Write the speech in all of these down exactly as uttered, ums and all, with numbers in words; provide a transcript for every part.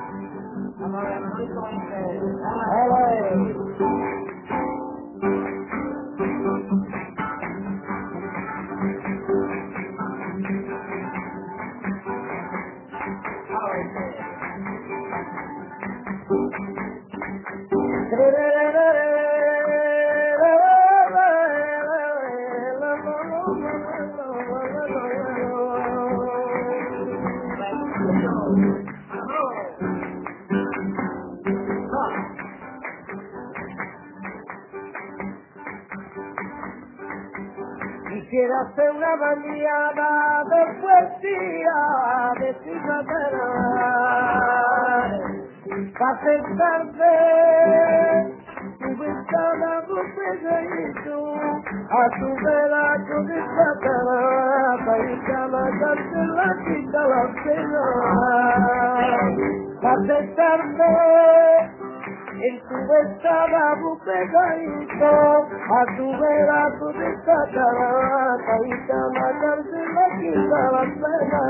Vamos a ver, Manolito, dale. Quisiera hacer una mañana de poesía de primavera para sentarte tu ventana pegadito a tu vera con esta cara para irte a la cárcel la quita la pena para sentarte en tu ventana pegadito a tu vera con esta cara para irte a la cárcel la quita la pena.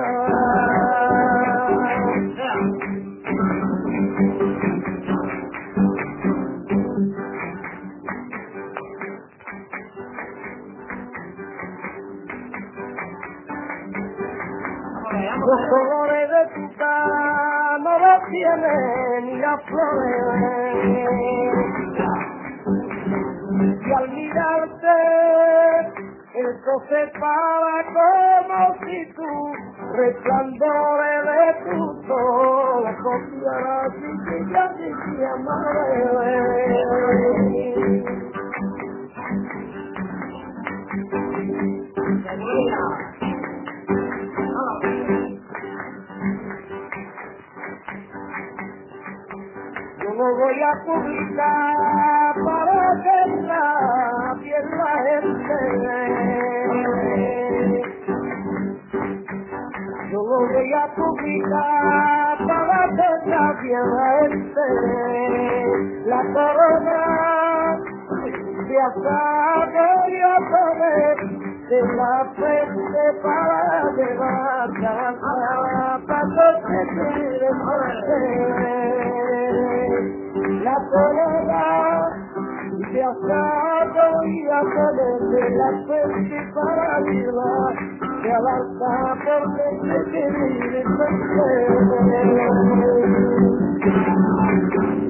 Los colores de tu cara no los tiene ni las flores y al mirarte el sol se para como si tu resplandores de tu sol la copiara sin que ya te yo no voy a publicar para que nadie la gente. Yo no voy a publicar para que nadie la gente. La corona de asado y a poder de la frente para llevar para que te la corona de asado y a poder de la frente para llevar que avanza porque te quieres